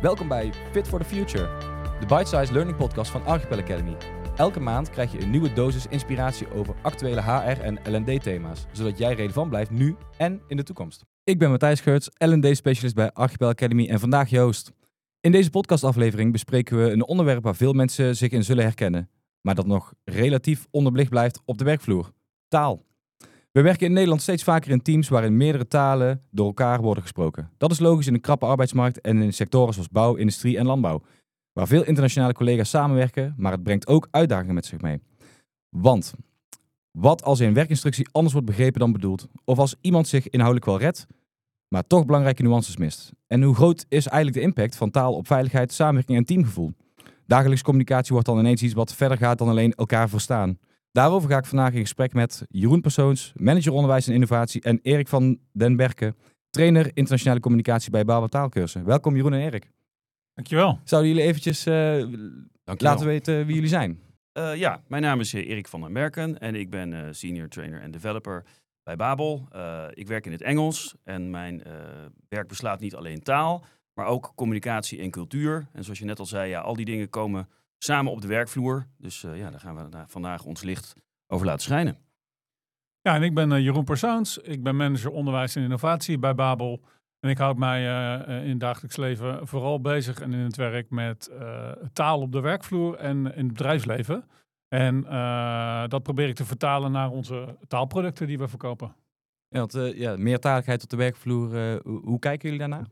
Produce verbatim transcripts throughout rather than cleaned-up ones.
Welkom bij Fit for the Future, de bite-sized learning podcast van Archipel Academy. Elke maand krijg je een nieuwe dosis inspiratie over actuele H R en L en D-thema's, zodat jij relevant blijft nu en in de toekomst. Ik ben Matthijs Geurts, L en D-specialist bij Archipel Academy en vandaag je host. In deze podcastaflevering bespreken we een onderwerp waar veel mensen zich in zullen herkennen, maar dat nog relatief onderbelicht blijft op de werkvloer: taal. We werken in Nederland steeds vaker in teams waarin meerdere talen door elkaar worden gesproken. Dat is logisch in een krappe arbeidsmarkt en in sectoren zoals bouw, industrie en landbouw, waar veel internationale collega's samenwerken, maar het brengt ook uitdagingen met zich mee. Want wat als een werkinstructie anders wordt begrepen dan bedoeld, of als iemand zich inhoudelijk wel redt, maar toch belangrijke nuances mist? En hoe groot is eigenlijk de impact van taal op veiligheid, samenwerking en teamgevoel? Dagelijkse communicatie wordt dan ineens iets wat verder gaat dan alleen elkaar verstaan. Daarover ga ik vandaag in gesprek met Jeroen Persoons, manager onderwijs en innovatie, en Erik van den Berken, trainer internationale communicatie bij Baba Taalkursen. Welkom Jeroen en Erik. Dankjewel. Zouden jullie eventjes uh, laten weten wie jullie zijn? Uh, ja, mijn naam is Erik van den Berken en ik ben uh, senior trainer en developer bij Babel. Uh, ik werk in het Engels en mijn uh, werk beslaat niet alleen taal, maar ook communicatie en cultuur. En zoals je net al zei, ja, al die dingen komen samen op de werkvloer. Dus uh, ja, daar gaan we daar vandaag ons licht over laten schijnen. Ja, en ik ben uh, Jeroen Persoons. Ik ben manager onderwijs en innovatie bij Babel. En ik houd mij uh, in het dagelijks leven vooral bezig en in het werk met uh, taal op de werkvloer en in het bedrijfsleven. En uh, dat probeer ik te vertalen naar onze taalproducten die we verkopen. Ja, want uh, ja, meertaligheid op de werkvloer, uh, hoe, hoe kijken jullie daarnaar?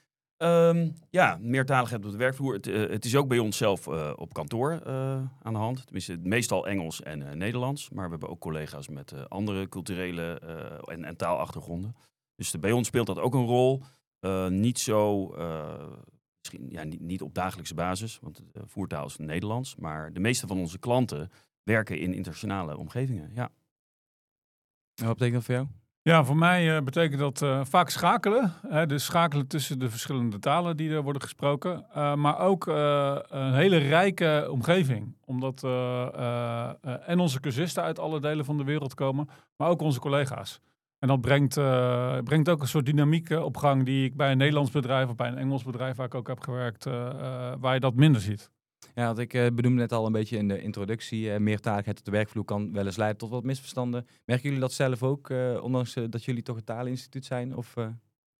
Um, ja, meertaligheid op de werkvloer. Het, uh, het is ook bij ons zelf uh, op kantoor uh, aan de hand. Tenminste, meestal Engels en uh, Nederlands. Maar we hebben ook collega's met uh, andere culturele uh, en, en taalachtergronden. Dus de, bij ons speelt dat ook een rol. Uh, niet zo, uh, misschien ja, niet, niet op dagelijkse basis, want de voertaal is Nederlands. Maar de meeste van onze klanten werken in internationale omgevingen, ja. En wat betekent dat voor jou? Ja, voor mij uh, betekent dat uh, vaak schakelen. Hè, dus schakelen tussen de verschillende talen die er worden gesproken. Uh, maar ook uh, een hele rijke omgeving. Omdat uh, uh, uh, en onze cursisten uit alle delen van de wereld komen, maar ook onze collega's. En dat brengt, uh, brengt ook een soort dynamiek uh, op gang die ik bij een Nederlands bedrijf of bij een Engels bedrijf waar ik ook heb gewerkt, uh, uh, waar je dat minder ziet. Ja, want ik uh, benoemde net al een beetje in de introductie. Uh, meertaligheid op de werkvloer kan wel eens leiden tot wat misverstanden. Merken jullie dat zelf ook, uh, ondanks uh, dat jullie toch een taleninstituut zijn? Of, uh...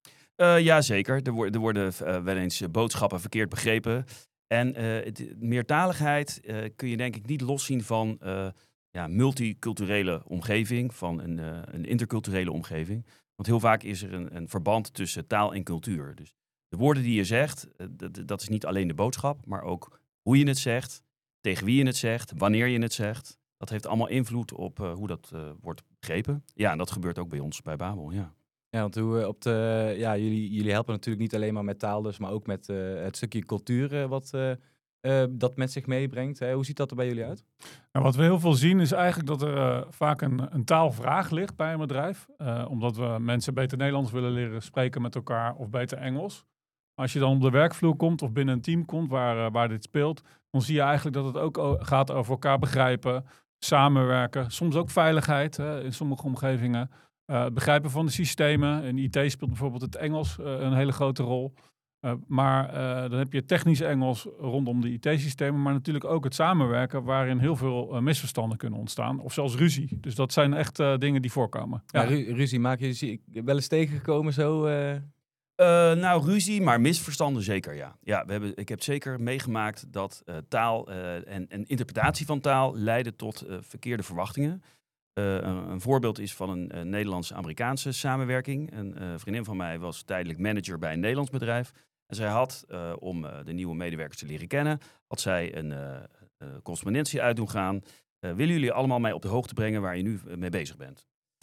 Uh, ja, zeker. Er, wo- er worden uh, wel eens uh, boodschappen verkeerd begrepen. En uh, het, meertaligheid uh, kun je denk ik niet loszien van uh, ja, multiculturele omgeving, van een, uh, een interculturele omgeving. Want heel vaak is er een, een verband tussen taal en cultuur. Dus de woorden die je zegt, uh, dat, dat is niet alleen de boodschap, maar ook hoe je het zegt, tegen wie je het zegt, wanneer je het zegt. Dat heeft allemaal invloed op uh, hoe dat uh, wordt begrepen. Ja, en dat gebeurt ook bij ons bij Babel, ja. Ja, want hoe, uh, op de, ja, jullie, jullie helpen natuurlijk niet alleen maar met taal dus, maar ook met uh, het stukje cultuur uh, wat uh, uh, dat met zich meebrengt. Hè? Hoe ziet dat er bij jullie uit? En wat we heel veel zien is eigenlijk dat er uh, vaak een, een taalvraag ligt bij een bedrijf. Uh, omdat we mensen beter Nederlands willen leren spreken met elkaar of beter Engels. Als je dan op de werkvloer komt of binnen een team komt waar, uh, waar dit speelt, dan zie je eigenlijk dat het ook o- gaat over elkaar begrijpen, samenwerken, soms ook veiligheid hè, in sommige omgevingen. Uh, het begrijpen van de systemen. In I T speelt bijvoorbeeld het Engels uh, een hele grote rol. Uh, maar uh, dan heb je technisch Engels rondom de I T-systemen, maar natuurlijk ook het samenwerken waarin heel veel uh, misverstanden kunnen ontstaan. Of zelfs ruzie. Dus dat zijn echt uh, dingen die voorkomen. Ja, Ja. ru- ruzie maak je zie ik wel eens tegengekomen zo... Uh... Uh, nou, ruzie, maar misverstanden zeker, ja. Ja, we hebben, ik heb zeker meegemaakt dat uh, taal uh, en, en interpretatie van taal leiden tot uh, verkeerde verwachtingen. Uh, een, een voorbeeld is van een, een Nederlandse-Amerikaanse samenwerking. Een uh, vriendin van mij was tijdelijk manager bij een Nederlands bedrijf. En zij had, uh, om uh, de nieuwe medewerkers te leren kennen, had zij een uh, uh, correspondentie uit doen gaan. Uh, willen jullie allemaal mij op de hoogte brengen waar je nu uh, mee bezig bent?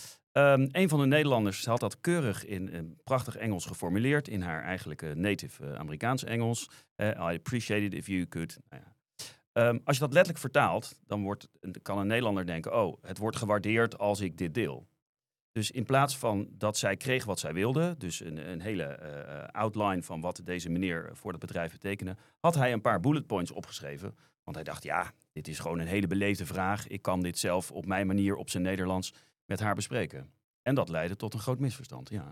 Um, een van de Nederlanders had dat keurig in een prachtig Engels geformuleerd, in haar eigenlijke native uh, Amerikaans Engels. Uh, I appreciate it if you could. Nou ja. Um, als je dat letterlijk vertaalt, dan wordt, kan een Nederlander denken, oh, het wordt gewaardeerd als ik dit deel. Dus in plaats van dat zij kreeg wat zij wilde, dus een, een hele uh, outline van wat deze meneer voor het bedrijf betekende, had hij een paar bullet points opgeschreven. Want hij dacht, ja, dit is gewoon een hele beleefde vraag. Ik kan dit zelf op mijn manier, op zijn Nederlands, met haar bespreken. En dat leidde tot een groot misverstand, ja.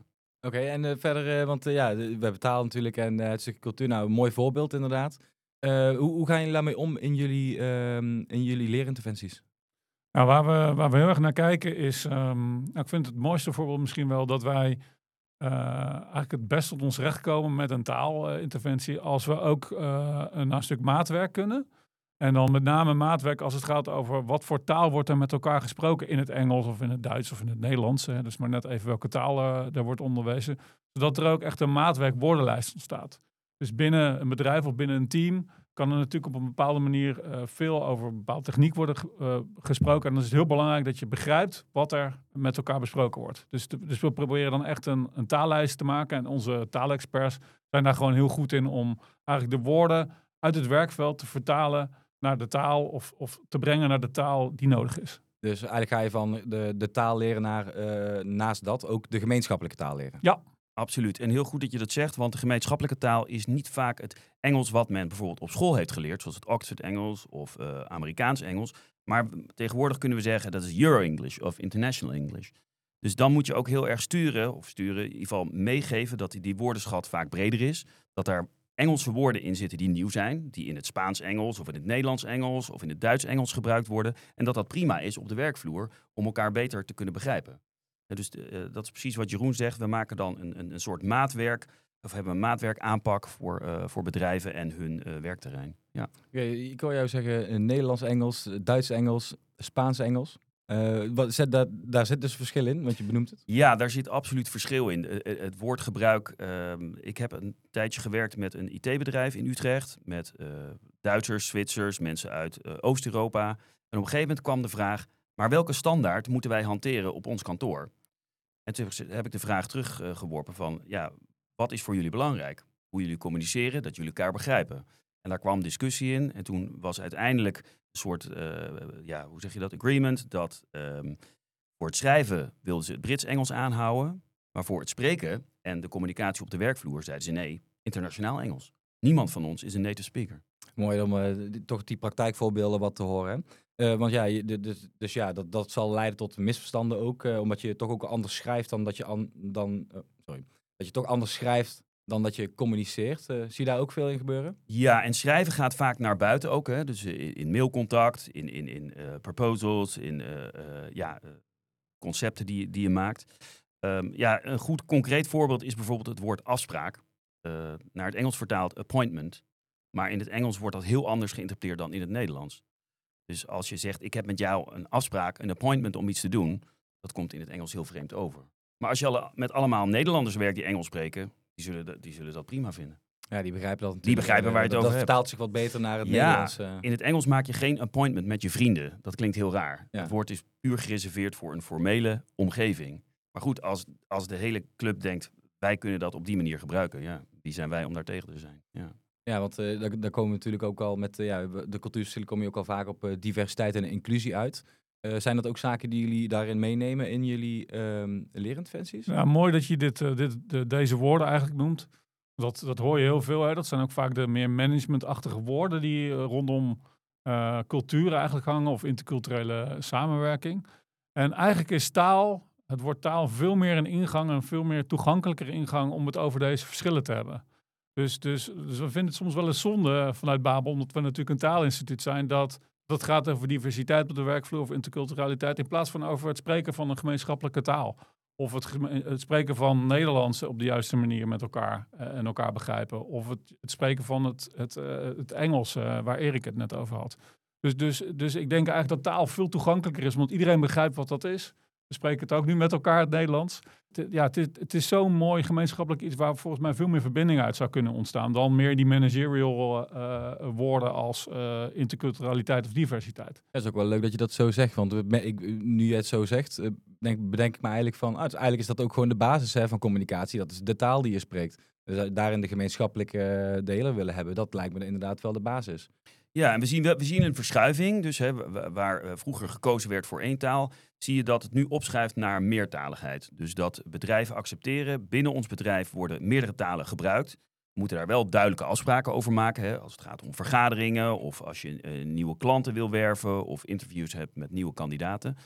Oké, en uh, verder, uh, want uh, ja, we hebben taal natuurlijk en uh, het stukje cultuur. Nou, een mooi voorbeeld inderdaad. Uh, hoe, hoe gaan jullie daarmee om in jullie, uh, in jullie leerinterventies? Nou, waar we, waar we heel erg naar kijken is, um, nou, ik vind het mooiste voorbeeld misschien wel dat wij uh, eigenlijk het best tot ons recht komen met een taalinterventie uh, als we ook uh, een, een stuk maatwerk kunnen. En dan met name maatwerk als het gaat over wat voor taal wordt er met elkaar gesproken in het Engels of in het Duits of in het Nederlands. Hè. Dus maar net even welke taal uh, er wordt onderwezen. Zodat er ook echt een maatwerk woordenlijst ontstaat. Dus binnen een bedrijf of binnen een team kan er natuurlijk op een bepaalde manier uh, veel over een bepaalde techniek worden uh, gesproken. En dan is het heel belangrijk dat je begrijpt wat er met elkaar besproken wordt. Dus, te, dus we proberen dan echt een, een taallijst te maken. En onze taalexperts zijn daar gewoon heel goed in om eigenlijk de woorden uit het werkveld te vertalen naar de taal of, of te brengen naar de taal die nodig is. Dus eigenlijk ga je van de, de taal leren naar uh, naast dat ook de gemeenschappelijke taal leren. Ja. Absoluut. En heel goed dat je dat zegt, want de gemeenschappelijke taal is niet vaak het Engels wat men bijvoorbeeld op school heeft geleerd, zoals het Oxford Engels of uh, Amerikaans Engels. Maar tegenwoordig kunnen we zeggen dat is Euro-English of International English. Dus dan moet je ook heel erg sturen, of sturen, in ieder geval meegeven dat die, die woordenschat vaak breder is. Dat daar Engelse woorden in zitten die nieuw zijn, die in het Spaans-Engels of in het Nederlands-Engels of in het Duits-Engels gebruikt worden. En dat dat prima is op de werkvloer om elkaar beter te kunnen begrijpen. En dus uh, dat is precies wat Jeroen zegt. We maken dan een, een, een soort maatwerk, of hebben een maatwerkaanpak voor, uh, voor bedrijven en hun uh, werkterrein. Ja. Okay, ik hoor jou zeggen Nederlands-Engels, Duits-Engels, Spaans-Engels. Uh, wat, zet, daar, daar zit dus verschil in, want je benoemt het. Ja, daar zit absoluut verschil in. Uh, het woordgebruik. Uh, ik heb een tijdje gewerkt met een I T-bedrijf in Utrecht. Met uh, Duitsers, Zwitsers, mensen uit uh, Oost-Europa. En op een gegeven moment kwam de vraag, maar welke standaard moeten wij hanteren op ons kantoor? En toen heb ik de vraag teruggeworpen van, ja, wat is voor jullie belangrijk? Hoe jullie communiceren, dat jullie elkaar begrijpen. En daar kwam discussie in. En toen was uiteindelijk een soort, uh, ja, hoe zeg je dat, agreement. Dat um, voor het schrijven wilden ze het Brits-Engels aanhouden. Maar voor het spreken en de communicatie op de werkvloer zeiden ze nee, internationaal Engels. Niemand van ons is een native speaker. Mooi om uh, die, toch die praktijkvoorbeelden wat te horen. Uh, want ja, je, dus, dus ja, dat, dat zal leiden tot misverstanden ook. Uh, omdat je toch ook anders schrijft dan dat je, an, dan, uh, sorry, dat je toch anders schrijft dan dat je communiceert. Uh, zie je daar ook veel in gebeuren? Ja, en schrijven gaat vaak naar buiten ook. Hè? Dus in, in mailcontact, in, in, in uh, proposals, in uh, uh, ja, uh, concepten die, die je maakt. Um, ja, een goed concreet voorbeeld is bijvoorbeeld het woord afspraak. Uh, naar het Engels vertaald appointment. Maar in het Engels wordt dat heel anders geïnterpreteerd dan in het Nederlands. Dus als je zegt, ik heb met jou een afspraak, een appointment om iets te doen, dat komt in het Engels heel vreemd over. Maar als je alle, met allemaal Nederlanders werkt die Engels spreken, die zullen, de, die zullen dat prima vinden. Ja, die begrijpen dat. Die begrijpen waar je het dat, over dat hebt. vertaalt zich wat beter naar het ja, Nederlands. Uh. In het Engels maak je geen appointment met je vrienden. Dat klinkt heel raar. Ja. Het woord is puur gereserveerd voor een formele omgeving. Maar goed, als, als de hele club denkt, wij kunnen dat op die manier gebruiken, ja, wie zijn wij om daar tegen te zijn? Ja. Ja, want uh, daar, daar komen we natuurlijk ook al met uh, ja, de cultuurverschillen kom je ook al vaak op uh, diversiteit en inclusie uit. Uh, zijn dat ook zaken die jullie daarin meenemen in jullie um, leerinterventies? Ja, mooi dat je dit, uh, dit, de, deze woorden eigenlijk noemt. Dat, dat hoor je heel veel. Hè? Dat zijn ook vaak de meer managementachtige woorden die uh, rondom uh, cultuur eigenlijk hangen of interculturele samenwerking. En eigenlijk is taal, het woord taal, veel meer een ingang, een veel meer toegankelijker ingang om het over deze verschillen te hebben. Dus, dus, dus we vinden het soms wel eens zonde vanuit Babel, omdat we natuurlijk een taalinstituut zijn, dat dat gaat over diversiteit op de werkvloer of interculturaliteit, in plaats van over het spreken van een gemeenschappelijke taal. Of het, het spreken van Nederlands op de juiste manier met elkaar uh, en elkaar begrijpen. Of het, het spreken van het, het, uh, het Engels, uh, waar Erik het net over had. Dus, dus, dus ik denk eigenlijk dat taal veel toegankelijker is, omdat iedereen begrijpt wat dat is. We spreken het ook nu met elkaar, het Nederlands. Het, ja, het is, het is zo'n mooi gemeenschappelijk iets waar volgens mij veel meer verbinding uit zou kunnen ontstaan dan meer die managerial uh, woorden als uh, interculturaliteit of diversiteit. Dat is ook wel leuk dat je dat zo zegt, want ik, nu je het zo zegt, denk, bedenk ik me eigenlijk van, ah, eigenlijk is dat ook gewoon de basis hè, van communicatie. Dat is de taal die je spreekt. Dus daarin de gemeenschappelijke delen willen hebben, dat lijkt me inderdaad wel de basis. Ja, en we zien, we zien een verschuiving. Dus hè, waar uh, vroeger gekozen werd voor één taal, zie je dat het nu opschuift naar meertaligheid. Dus dat bedrijven accepteren, binnen ons bedrijf worden meerdere talen gebruikt. We moeten daar wel duidelijke afspraken over maken. Hè, als het gaat om vergaderingen of als je uh, nieuwe klanten wil werven of interviews hebt met nieuwe kandidaten.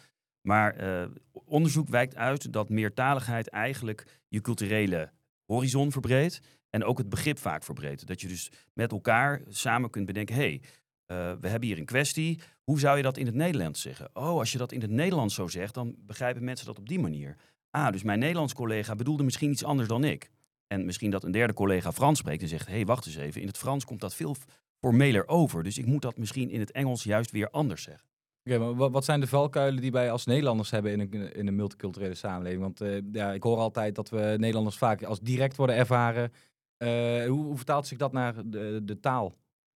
Maar uh, onderzoek wijkt uit dat meertaligheid eigenlijk je culturele horizon verbreedt en ook het begrip vaak verbreedt. Dat je dus met elkaar samen kunt bedenken, hé, hey, uh, we hebben hier een kwestie. Hoe zou je dat in het Nederlands zeggen? Oh, als je dat in het Nederlands zo zegt, dan begrijpen mensen dat op die manier. Ah, dus mijn Nederlands collega bedoelde misschien iets anders dan ik. En misschien dat een derde collega Frans spreekt en zegt, hé, hey, wacht eens even, in het Frans komt dat veel formeler over. Dus ik moet dat misschien in het Engels juist weer anders zeggen. Oké, okay, maar wat zijn de valkuilen die wij als Nederlanders hebben in een, in een multiculturele samenleving? Want uh, ja, ik hoor altijd dat we Nederlanders vaak als direct worden ervaren. Uh, hoe, hoe vertaalt zich dat naar de, de taal?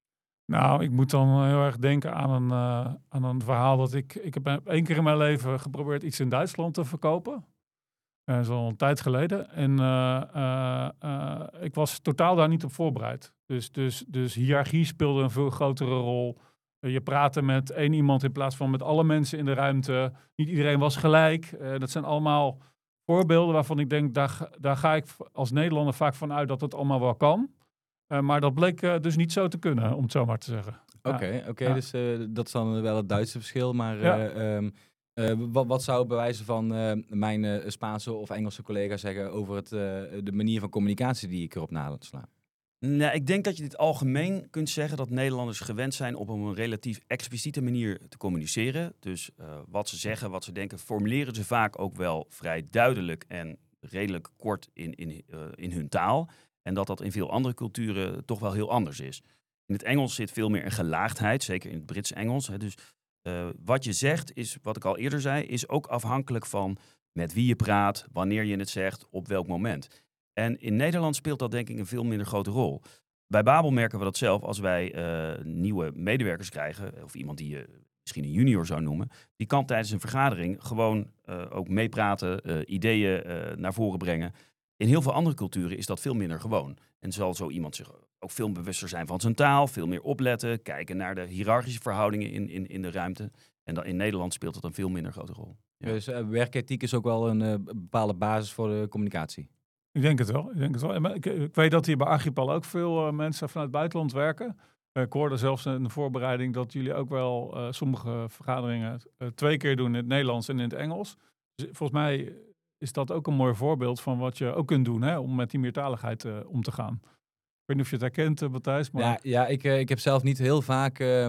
Nou, ik moet dan heel erg denken aan een, uh, aan een verhaal dat ik... Ik heb één keer in mijn leven geprobeerd iets in Duitsland te verkopen. Dat is al een tijd geleden. En uh, uh, uh, ik was totaal daar niet op voorbereid. Dus, dus, dus hiërarchie speelde een veel grotere rol. Uh, je praatte met één iemand in plaats van met alle mensen in de ruimte. Niet iedereen was gelijk. Uh, dat zijn allemaal voorbeelden waarvan ik denk, daar, daar ga ik als Nederlander vaak van uit dat het allemaal wel kan. Uh, maar dat bleek uh, dus niet zo te kunnen, om het zo maar te zeggen. Oké, okay, ja. oké, okay, ja. dus uh, dat is dan wel het Duitse verschil. Maar Ja. uh, um, uh, wat, wat zou bij wijze van uh, mijn uh, Spaanse of Engelse collega zeggen over het, uh, de manier van communicatie die ik erop nasla? Nou, ik denk dat je dit algemeen kunt zeggen dat Nederlanders gewend zijn op een relatief expliciete manier te communiceren. Dus uh, wat ze zeggen, wat ze denken, formuleren ze vaak ook wel vrij duidelijk en redelijk kort in, in, uh, in hun taal. En dat dat in veel andere culturen toch wel heel anders is. In het Engels zit veel meer een gelaagdheid, zeker in het Brits Engels. Hè. Dus uh, wat je zegt is, wat ik al eerder zei, is ook afhankelijk van met wie je praat, wanneer je het zegt, op welk moment. En in Nederland speelt dat denk ik een veel minder grote rol. Bij Babel merken we dat zelf als wij uh, nieuwe medewerkers krijgen, of iemand die je misschien een junior zou noemen, die kan tijdens een vergadering gewoon uh, ook meepraten, uh, ideeën uh, naar voren brengen. In heel veel andere culturen is dat veel minder gewoon. En zal zo iemand zich ook veel bewuster zijn van zijn taal, veel meer opletten, kijken naar de hiërarchische verhoudingen in, in, in de ruimte. En dan in Nederland speelt dat een veel minder grote rol. Ja. Dus uh, werkethiek is ook wel een uh, bepaalde basis voor de communicatie? Ik denk het wel. Ik, denk het wel. Ik, ik weet dat hier bij Archipel ook veel uh, mensen vanuit het buitenland werken. Uh, ik hoorde zelfs in de voorbereiding dat jullie ook wel uh, sommige vergaderingen uh, twee keer doen in het Nederlands en in het Engels. Dus volgens mij is dat ook een mooi voorbeeld van wat je ook kunt doen, hè, om met die meertaligheid uh, om te gaan. Ik weet niet of je het herkent, uh, Matthijs. Maar... Ja, ja ik, uh, ik heb zelf niet heel vaak uh,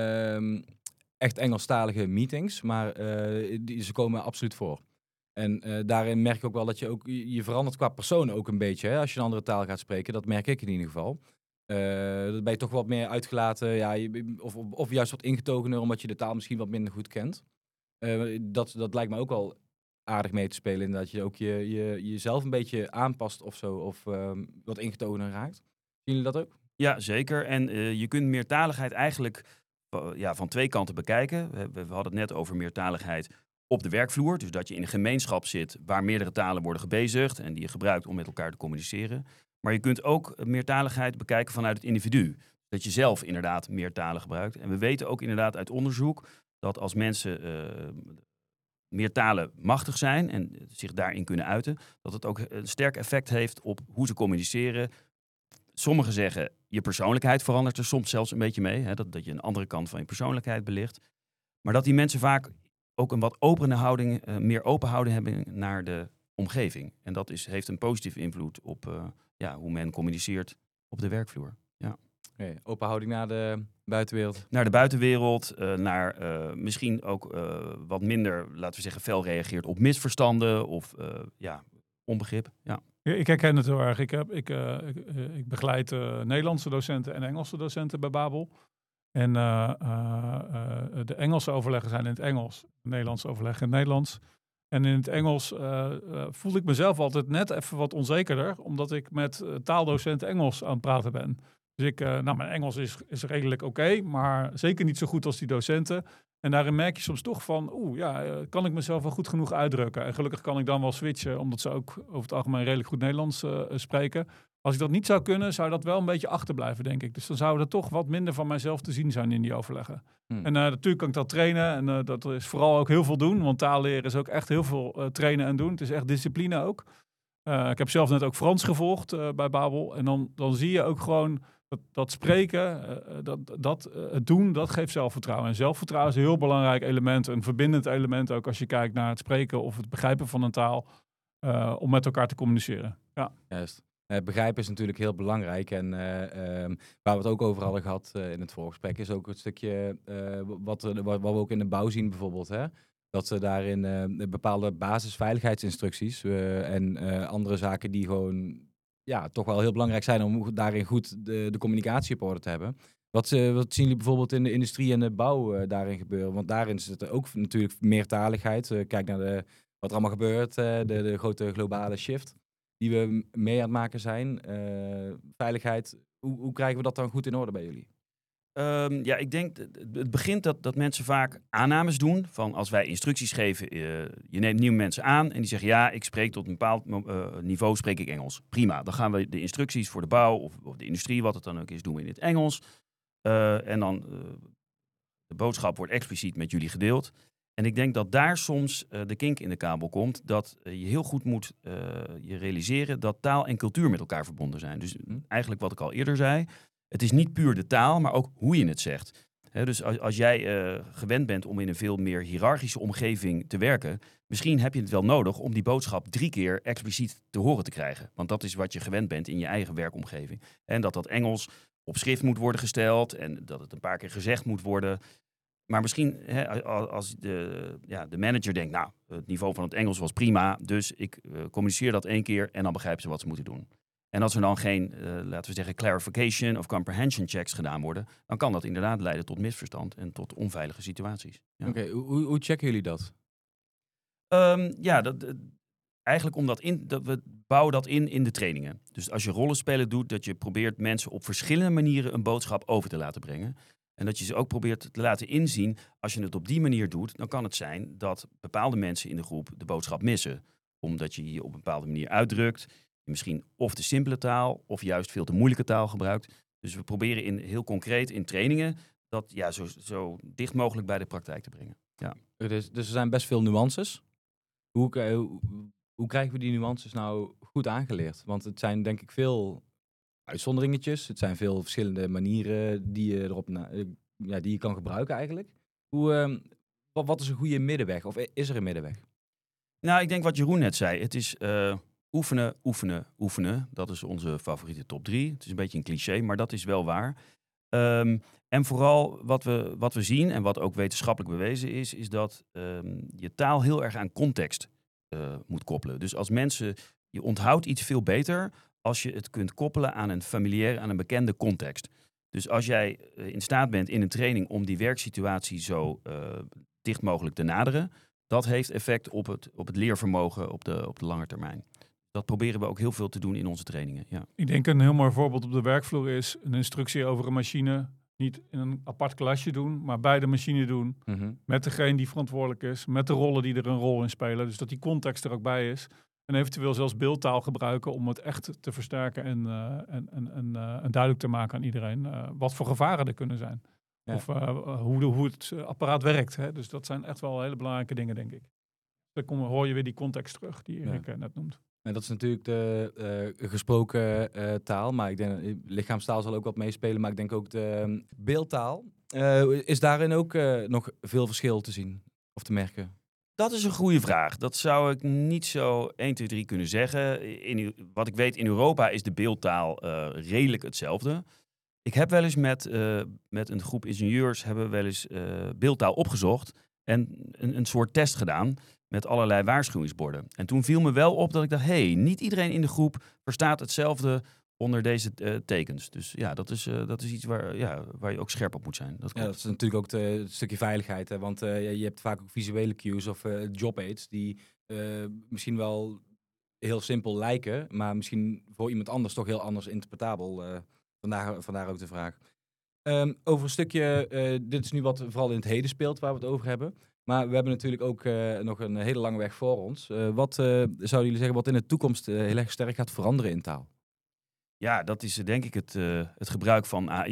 uh, echt Engelstalige meetings, maar uh, die, ze komen absoluut voor. En uh, daarin merk ik ook wel dat je ook, je verandert qua persoon ook een beetje, hè, als je een andere taal gaat spreken. Dat merk ik in ieder geval. Uh, dan ben je toch wat meer uitgelaten, ja, je, of, of, of juist wat ingetogener, omdat je de taal misschien wat minder goed kent. Uh, dat, dat lijkt me ook wel aardig mee te spelen, in dat je ook je, je, jezelf een beetje aanpast of zo, of uh, wat ingetogener raakt. Zien jullie dat ook? Ja, zeker. En uh, je kunt meertaligheid eigenlijk uh, ja, van twee kanten bekijken. We, we hadden het net over meertaligheid op de werkvloer. Dus dat je in een gemeenschap zit waar meerdere talen worden gebezigd en die je gebruikt om met elkaar te communiceren. Maar je kunt ook meertaligheid bekijken vanuit het individu. Dat je zelf inderdaad meer talen gebruikt. En we weten ook inderdaad uit onderzoek dat als mensen uh, meer talen machtig zijn en zich daarin kunnen uiten, dat het ook een sterk effect heeft op hoe ze communiceren. Sommigen zeggen, je persoonlijkheid verandert er soms zelfs een beetje mee. Hè, dat, dat je een andere kant van je persoonlijkheid belicht. Maar dat die mensen vaak ook een wat opene houding, uh, meer open houding hebben naar de omgeving. En dat is, heeft een positieve invloed op uh, ja, hoe men communiceert op de werkvloer. Ja. Okay, open houding naar de buitenwereld. Naar de buitenwereld, uh, naar uh, misschien ook uh, wat minder, laten we zeggen, fel reageert op misverstanden of uh, ja, onbegrip. Ja. Ik herken het heel erg. Ik, heb, ik, uh, ik, uh, ik begeleid uh, Nederlandse docenten en Engelse docenten bij Babel. En uh, uh, uh, de Engelse overleggen zijn in het Engels, de Nederlandse overleggen in het Nederlands. En in het Engels uh, uh, voelde ik mezelf altijd net even wat onzekerder, omdat ik met uh, taaldocenten Engels aan het praten ben. Dus ik, uh, nou, mijn Engels is, is redelijk oké, okay, maar zeker niet zo goed als die docenten. En daarin merk je soms toch van, oeh, ja, uh, kan ik mezelf wel goed genoeg uitdrukken? En gelukkig kan ik dan wel switchen, omdat ze ook over het algemeen redelijk goed Nederlands uh, spreken. Als ik dat niet zou kunnen, zou dat wel een beetje achterblijven, denk ik. Dus dan zou er toch wat minder van mijzelf te zien zijn in die overleggen. Hmm. En uh, natuurlijk kan ik dat trainen. En uh, dat is vooral ook heel veel doen. Want taal leren is ook echt heel veel uh, trainen en doen. Het is echt discipline ook. Uh, ik heb zelf net ook Frans gevolgd uh, bij Babel. En dan, dan zie je ook gewoon Dat, dat spreken, uh, dat, dat uh, het doen, dat geeft zelfvertrouwen. En zelfvertrouwen is een heel belangrijk element, een verbindend element ook als je kijkt naar het spreken of het begrijpen van een taal, uh, om met elkaar te communiceren. Ja. Juist. Uh, begrijpen is natuurlijk heel belangrijk. En uh, um, waar we het ook over hadden gehad uh, in het voorgesprek, is ook het stukje uh, wat, wat, wat we ook in de bouw zien bijvoorbeeld. Hè? Dat ze daarin uh, bepaalde basisveiligheidsinstructies uh, en uh, andere zaken die gewoon ja, toch wel heel belangrijk zijn om daarin goed de, de communicatie op orde te hebben. Wat, uh, wat zien jullie bijvoorbeeld in de industrie en de bouw uh, daarin gebeuren? Want daarin zit er ook natuurlijk meertaligheid. Uh, kijk naar de, wat er allemaal gebeurt, uh, de, de grote globale shift die we mee aan het maken zijn. Uh, veiligheid, hoe, hoe krijgen we dat dan goed in orde bij jullie? Um, ja, ik denk, het begint dat, dat mensen vaak aannames doen. Van als wij instructies geven, uh, je neemt nieuwe mensen aan en die zeggen ja, ik spreek tot een bepaald uh, niveau, spreek ik Engels. Prima, dan gaan we de instructies voor de bouw of, of de industrie, wat het dan ook is, doen we in het Engels. Uh, en dan, uh, de boodschap wordt expliciet met jullie gedeeld. En ik denk dat daar soms uh, de kink in de kabel komt, dat uh, je heel goed moet uh, je realiseren dat taal en cultuur met elkaar verbonden zijn. Dus hm. eigenlijk wat ik al eerder zei, het is niet puur de taal, maar ook hoe je het zegt. He, dus als, als jij uh, gewend bent om in een veel meer hiërarchische omgeving te werken, misschien heb je het wel nodig om die boodschap drie keer expliciet te horen te krijgen. Want dat is wat je gewend bent in je eigen werkomgeving. En dat dat Engels op schrift moet worden gesteld en dat het een paar keer gezegd moet worden. Maar misschien he, als de, ja, de manager denkt, nou, het niveau van het Engels was prima, dus ik uh, communiceer dat één keer en dan begrijpen ze wat ze moeten doen. En als er dan geen, uh, laten we zeggen, clarification of comprehension checks gedaan worden, dan kan dat inderdaad leiden tot misverstand en tot onveilige situaties. Ja. Oké, okay, hoe, hoe checken jullie dat? Um, ja, dat, uh, eigenlijk omdat in, dat we bouwen dat in in de trainingen. Dus als je rollenspelen doet, dat je probeert mensen op verschillende manieren een boodschap over te laten brengen. En dat je ze ook probeert te laten inzien, als je het op die manier doet, dan kan het zijn dat bepaalde mensen in de groep de boodschap missen. Omdat je je op een bepaalde manier uitdrukt. Misschien of de simpele taal, of juist veel te moeilijke taal gebruikt. Dus we proberen in, heel concreet in trainingen dat ja, zo, zo dicht mogelijk bij de praktijk te brengen. Ja. Dus, dus er zijn best veel nuances. Hoe, hoe, hoe krijgen we die nuances nou goed aangeleerd? Want het zijn denk ik veel uitzonderingetjes. Het zijn veel verschillende manieren die je, erop na, ja, die je kan gebruiken eigenlijk. Hoe, um, wat, wat is een goede middenweg? Of is er een middenweg? Nou, ik denk wat Jeroen net zei. Het is uh, oefenen, oefenen, oefenen. Dat is onze favoriete top drie. Het is een beetje een cliché, maar dat is wel waar. Um, en vooral wat we, wat we zien en wat ook wetenschappelijk bewezen is, is dat um, je taal heel erg aan context uh, moet koppelen. Dus als mensen, je onthoudt iets veel beter als je het kunt koppelen aan een familiaire, aan een bekende context. Dus als jij uh, in staat bent in een training om die werksituatie zo uh, dicht mogelijk te naderen, dat heeft effect op het, op het leervermogen op de, op de lange termijn. Dat proberen we ook heel veel te doen in onze trainingen. Ja. Ik denk een heel mooi voorbeeld op de werkvloer is een instructie over een machine. Niet in een apart klasje doen, maar bij de machine doen. Mm-hmm. Met degene die verantwoordelijk is. Met de rollen die er een rol in spelen. Dus dat die context er ook bij is. En eventueel zelfs beeldtaal gebruiken om het echt te versterken. En, uh, en, en, en, uh, en duidelijk te maken aan iedereen. Uh, wat voor gevaren er kunnen zijn. Ja. Of uh, hoe, de, hoe het apparaat werkt. Hè? Dus dat zijn echt wel hele belangrijke dingen, denk ik. Dan kom, hoor je weer die context terug die Erik ja. net noemt. En dat is natuurlijk de uh, gesproken uh, taal, maar ik denk uh, lichaamstaal zal ook wat meespelen, maar ik denk ook de um, beeldtaal. Uh, is daarin ook uh, nog veel verschil te zien of te merken? Dat is een goede vraag. Dat zou ik niet zo één, twee, drie kunnen zeggen. In, wat ik weet, in Europa is de beeldtaal uh, redelijk hetzelfde. Ik heb wel eens met, uh, met een groep ingenieurs hebben we wel eens uh, beeldtaal opgezocht en een, een soort test gedaan met allerlei waarschuwingsborden. En toen viel me wel op dat ik dacht, hé, hey, niet iedereen in de groep verstaat hetzelfde onder deze uh, tekens. Dus ja, dat is, uh, dat is iets waar, ja, waar je ook scherp op moet zijn. Dat, ja, dat is natuurlijk ook de, het stukje veiligheid. Hè? Want uh, je hebt vaak ook visuele cues of uh, job aids die uh, misschien wel heel simpel lijken, maar misschien voor iemand anders toch heel anders interpretabel. Uh, vandaar, vandaar ook de vraag. Um, over een stukje, uh, dit is nu wat vooral in het heden speelt waar we het over hebben. Maar we hebben natuurlijk ook uh, nog een hele lange weg voor ons. Uh, wat uh, zouden jullie zeggen wat in de toekomst uh, heel erg sterk gaat veranderen in taal? Ja, dat is uh, denk ik het, uh, het gebruik van A I.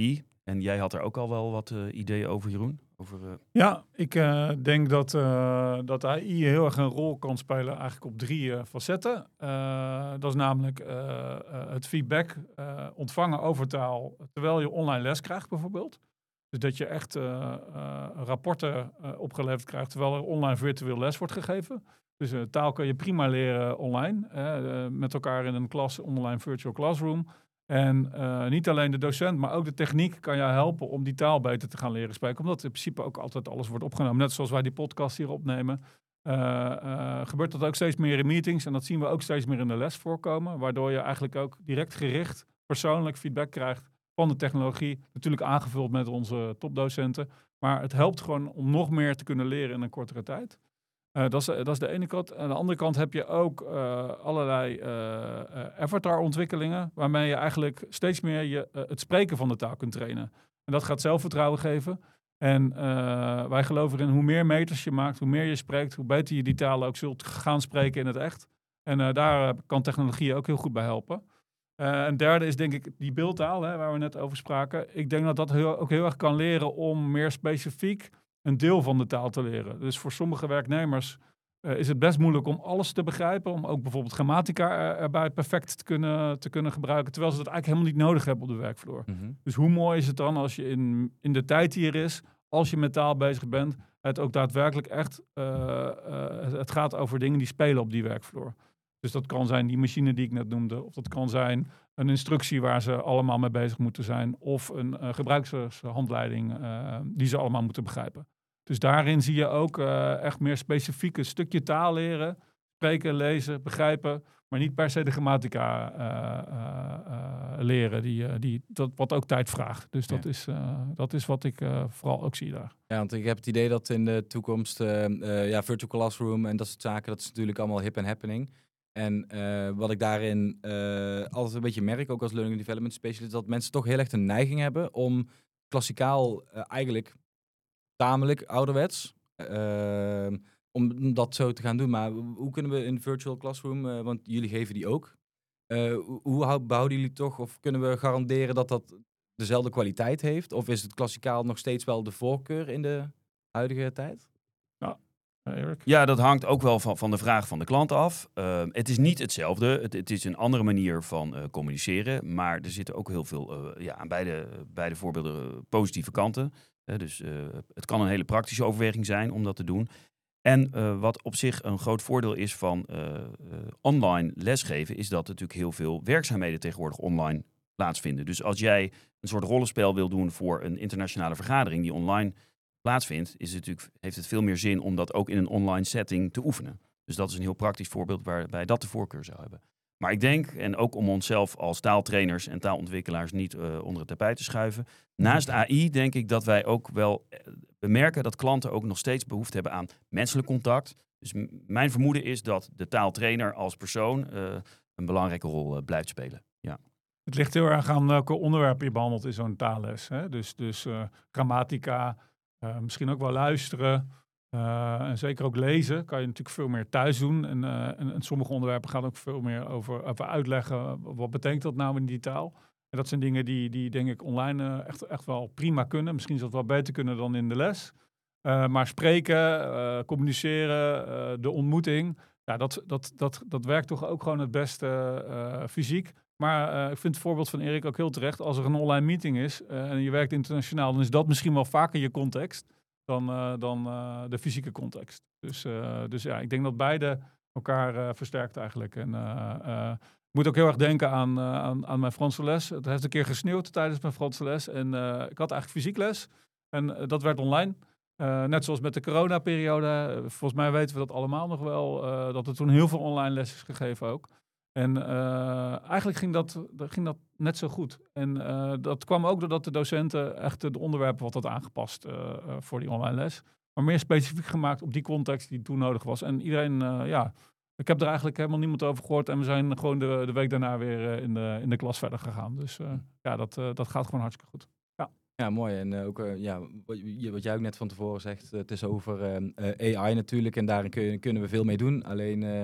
En jij had er ook al wel wat uh, ideeën over, Jeroen? Over, uh... Ja, ik uh, denk dat, uh, dat A I heel erg een rol kan spelen eigenlijk op drie uh, facetten. Uh, dat is namelijk uh, uh, het feedback uh, ontvangen over taal terwijl je online les krijgt bijvoorbeeld. Dus dat je echt uh, uh, rapporten uh, opgeleverd krijgt terwijl er online virtueel les wordt gegeven. Dus uh, taal kan je prima leren online, uh, met elkaar in een klas, online virtual classroom. En uh, niet alleen de docent, maar ook de techniek kan jou helpen om die taal beter te gaan leren spreken. Omdat in principe ook altijd alles wordt opgenomen. Net zoals wij die podcast hier opnemen, uh, uh, gebeurt dat ook steeds meer in meetings. En dat zien we ook steeds meer in de les voorkomen. Waardoor je eigenlijk ook direct gericht persoonlijk feedback krijgt van de technologie. Natuurlijk aangevuld met onze topdocenten. Maar het helpt gewoon om nog meer te kunnen leren in een kortere tijd. Uh, dat, is, dat is de ene kant. Aan de andere kant heb je ook uh, allerlei uh, uh, avatarontwikkelingen, waarmee je eigenlijk steeds meer je, uh, het spreken van de taal kunt trainen. En dat gaat zelfvertrouwen geven. En uh, wij geloven erin, hoe meer meters je maakt, hoe meer je spreekt, hoe beter je die taal ook zult gaan spreken in het echt. En uh, daar uh, kan technologie ook heel goed bij helpen. Uh, en derde is denk ik die beeldtaal, hè, waar we net over spraken. Ik denk dat dat heel, ook heel erg kan leren om meer specifiek een deel van de taal te leren. Dus voor sommige werknemers uh, is het best moeilijk om alles te begrijpen. Om ook bijvoorbeeld grammatica er, erbij perfect te kunnen, te kunnen gebruiken. Terwijl ze dat eigenlijk helemaal niet nodig hebben op de werkvloer. Mm-hmm. Dus hoe mooi is het dan als je in, in de tijd die er is, als je met taal bezig bent, het ook daadwerkelijk echt, uh, uh, het gaat over dingen die spelen op die werkvloer. Dus dat kan zijn die machine die ik net noemde. Of dat kan zijn een instructie waar ze allemaal mee bezig moeten zijn. Of een uh, gebruikshandleiding uh, die ze allemaal moeten begrijpen. Dus daarin zie je ook uh, echt meer specifiek een stukje taal leren. Spreken, lezen, begrijpen. Maar niet per se de grammatica uh, uh, uh, leren. Die, uh, die, dat, wat ook tijd vraagt. Dus dat, ja. is, uh, dat is wat ik uh, vooral ook zie daar. Ja, want ik heb het idee dat in de toekomst... Uh, uh, ja, virtual classroom en dat soort zaken... dat is natuurlijk allemaal hip en happening. En uh, wat ik daarin uh, altijd een beetje merk, ook als learning development specialist... dat mensen toch heel erg een neiging hebben om klassikaal uh, eigenlijk... tamelijk ouderwets, uh, om dat zo te gaan doen. Maar hoe kunnen we in virtual classroom, uh, want jullie geven die ook, uh, hoe houd, behouden jullie toch, of kunnen we garanderen dat dat dezelfde kwaliteit heeft? Of is het klassikaal nog steeds wel de voorkeur in de huidige tijd? Nou, Erik? Ja, dat hangt ook wel van, van de vraag van de klant af. Uh, het is niet hetzelfde, het, het is een andere manier van uh, communiceren, maar er zitten ook heel veel uh, ja, aan beide, beide voorbeelden uh, positieve kanten. Uh, dus uh, het kan een hele praktische overweging zijn om dat te doen. En uh, wat op zich een groot voordeel is van uh, uh, online lesgeven, is dat natuurlijk heel veel werkzaamheden tegenwoordig online plaatsvinden. Dus als jij een soort rollenspel wil doen voor een internationale vergadering die online plaatsvindt, is het natuurlijk, heeft het veel meer zin om dat ook in een online setting te oefenen. Dus dat is een heel praktisch voorbeeld waarbij dat de voorkeur zou hebben. Maar ik denk, en ook om onszelf als taaltrainers en taalontwikkelaars niet uh, onder het tapijt te schuiven, naast A I denk ik dat wij ook wel bemerken dat klanten ook nog steeds behoefte hebben aan menselijk contact. Dus m- mijn vermoeden is dat de taaltrainer als persoon uh, een belangrijke rol uh, blijft spelen. Ja. Het ligt heel erg aan welke onderwerpen je behandelt in zo'n taalles. Hè? Dus, dus uh, grammatica, uh, misschien ook wel luisteren. Uh, en zeker ook lezen kan je natuurlijk veel meer thuis doen. En, uh, en, en sommige onderwerpen gaan ook veel meer over, over uitleggen. Wat betekent dat nou in die taal? En dat zijn dingen die, die denk ik online uh, echt, echt wel prima kunnen. Misschien zal het wel beter kunnen dan in de les. Uh, maar spreken, uh, communiceren, uh, de ontmoeting. Ja, dat, dat, dat, dat werkt toch ook gewoon het beste uh, fysiek. Maar uh, ik vind het voorbeeld van Erik ook heel terecht. Als er een online meeting is uh, en je werkt internationaal, dan is dat misschien wel vaker je context dan, uh, dan uh, de fysieke context. Dus, uh, dus ja, ik denk dat beide elkaar uh, versterkt eigenlijk. En uh, uh, ik moet ook heel erg denken aan, uh, aan, aan mijn Franse les. Het heeft een keer gesneeuwd tijdens mijn Franse les. En uh, ik had eigenlijk fysiek les. En uh, dat werd online. Uh, net zoals met de coronaperiode. Uh, volgens mij weten we dat allemaal nog wel. Uh, dat er toen heel veel online les is gegeven ook. En uh, eigenlijk ging dat, ging dat net zo goed. En uh, dat kwam ook doordat de docenten echt de onderwerpen wat had aangepast uh, uh, voor die online les. Maar meer specifiek gemaakt op die context die toen nodig was. En iedereen, uh, ja, ik heb er eigenlijk helemaal niemand over gehoord. En we zijn gewoon de, de week daarna weer uh, in, de, in de klas verder gegaan. Dus uh, ja, dat, uh, dat gaat gewoon hartstikke goed. Ja, ja mooi. En uh, ook uh, ja, wat, wat jij ook net van tevoren zegt, uh, het is over uh, uh, A I natuurlijk. En daarin kun, kunnen we veel mee doen. Alleen... Uh,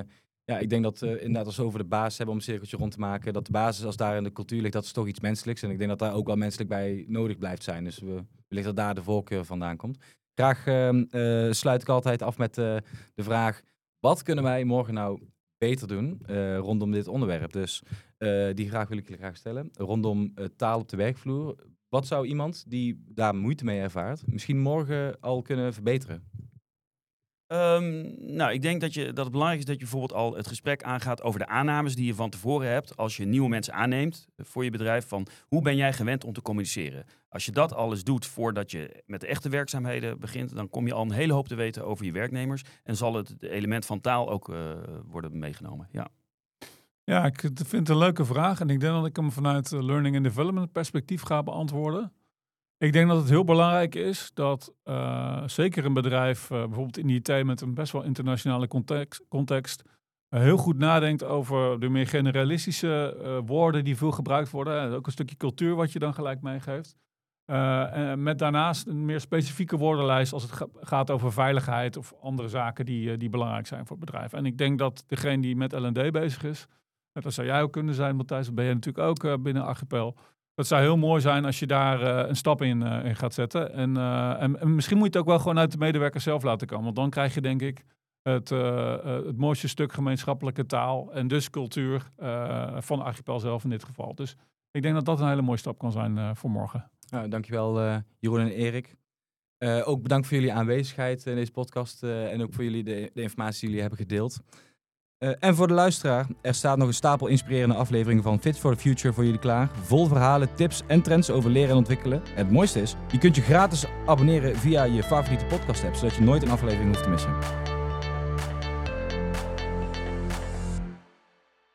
Ja, ik denk dat uh, inderdaad als we over de basis hebben om een cirkeltje rond te maken, dat de basis als daar in de cultuur ligt, dat is toch iets menselijks. En ik denk dat daar ook wel menselijk bij nodig blijft zijn. Dus we, wellicht dat daar de voorkeur vandaan komt. Graag uh, uh, sluit ik altijd af met uh, de vraag, wat kunnen wij morgen nou beter doen uh, rondom dit onderwerp? Dus uh, die vraag wil ik jullie graag stellen. Rondom uh, taal op de werkvloer. Wat zou iemand die daar moeite mee ervaart, misschien morgen al kunnen verbeteren? Um, nou, ik denk dat, je, dat het belangrijk is dat je bijvoorbeeld al het gesprek aangaat over de aannames die je van tevoren hebt als je nieuwe mensen aanneemt voor je bedrijf. Van hoe ben jij gewend om te communiceren? Als je dat alles doet voordat je met de echte werkzaamheden begint, dan kom je al een hele hoop te weten over je werknemers en zal het element van taal ook uh, worden meegenomen. Ja. Ja, ik vind het een leuke vraag en ik denk dat ik hem vanuit learning and development perspectief ga beantwoorden. Ik denk dat het heel belangrijk is dat uh, zeker een bedrijf, uh, bijvoorbeeld in I T met een best wel internationale context, context uh, heel goed nadenkt over de meer generalistische uh, woorden die veel gebruikt worden. En ook een stukje cultuur wat je dan gelijk meegeeft. Uh, en met daarnaast een meer specifieke woordenlijst als het ga- gaat over veiligheid of andere zaken die, uh, die belangrijk zijn voor het bedrijf. En ik denk dat degene die met L en D bezig is, dat zou jij ook kunnen zijn, Matthijs, dat ben je natuurlijk ook uh, binnen Archipel. Het zou heel mooi zijn als je daar uh, een stap in, uh, in gaat zetten. En, uh, en, en misschien moet je het ook wel gewoon uit de medewerkers zelf laten komen. Want dan krijg je denk ik het, uh, uh, het mooiste stuk gemeenschappelijke taal en dus cultuur uh, van Archipel zelf in dit geval. Dus ik denk dat dat een hele mooie stap kan zijn uh, voor morgen. Nou, dankjewel uh, Jeroen en Erik. Uh, ook bedankt voor jullie aanwezigheid in deze podcast uh, en ook voor jullie de, de informatie die jullie hebben gedeeld. Uh, en voor de luisteraar, er staat nog een stapel inspirerende afleveringen van Fit for the Future voor jullie klaar. Vol verhalen, tips en trends over leren en ontwikkelen. En het mooiste is, je kunt je gratis abonneren via je favoriete podcast app, zodat je nooit een aflevering hoeft te missen.